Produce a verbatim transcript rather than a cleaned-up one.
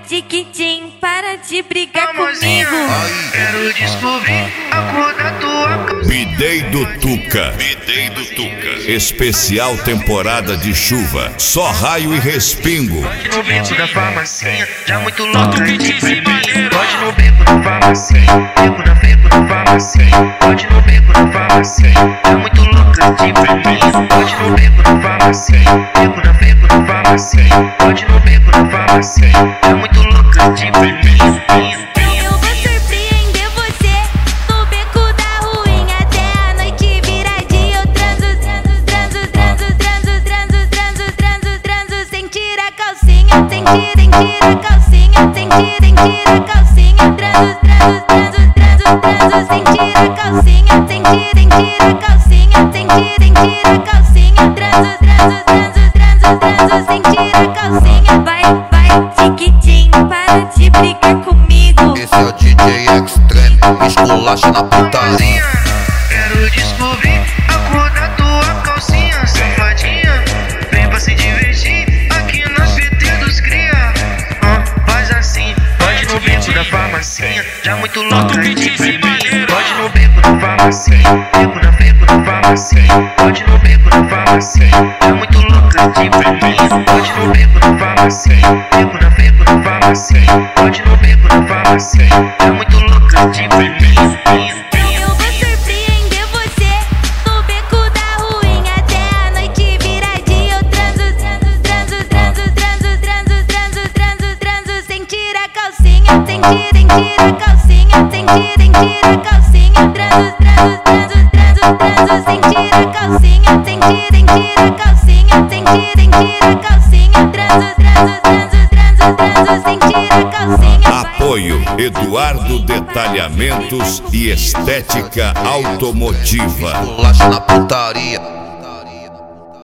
tiquitim, para de brigar Famosinha, comigo. quero descobrir a cor da tua calcinha. Bidei do Tuca, Bidei do Tuca. Especial temporada de chuva, só raio e respingo. Pode no beco da farmacinha, já muito louca de primeiro. Pode no beco da farmacinha, beco na beco da farmacinha. Pode no beco da farmacinha, já muito louca de primeiro. Pode no beco da farmacinha, beco na beco da farmacinha. Pode no beco da farmacinha, já muito louca de primeiro. Eu vou surpreender você no beco da ruinha até a noite virar dia. Eu transo, transo, transo, transo, transo, transo, transo, transo, transo, sem tirar calcinha, sem tirar, sem tirar calcinha, sem tirar, sem tirar calcinha. Transo, transo, transo, transo, transo, sem tirar calcinha, sem tirar, sem tirar calcinha, sem tirar, sem tirar calcinha. Transo, transo, transo, transo, transo, sem tirar calcinha. Vai, vai, tiquitim, para de brigar comigo. Esse é o D J Extreme, esculacha na putaria. Quero descobrir a cor da tua calcinha, safadinha. Vem pra se divertir aqui no C T dos cria. Ah, faz assim, pode no beco da farmacinha, já muito louca de primeiro. Pode no beco da farmacinha, beco na beco da farmacinha. Pode no beco da farmacinha, já muito louca de primeiro. Pode no beco da farmacinha, beco na beco da farmacinha. Pode no beco da farmacinha, já muito louca de primeiro. Eu vou surpreender você no beco da ruinha até a noite virar dia. Eu transo, transo, transo, transo, transo, transo, transo, transo, transo, sem tirar calcinha, sem tirar, sem tirar calcinha, sem tirar, sem tirar calcinha. Transo, transo, transo, transo, transo, sem tirar calcinha, sem tirar, sem tirar calcinha, sem tirar, sem tirar calcinha. Transo, transo, transo, transo, transo, sem tirar calcinha. Apoio Eduardo Detalhamentos e Estética Automotiva. Esculacha na putaria.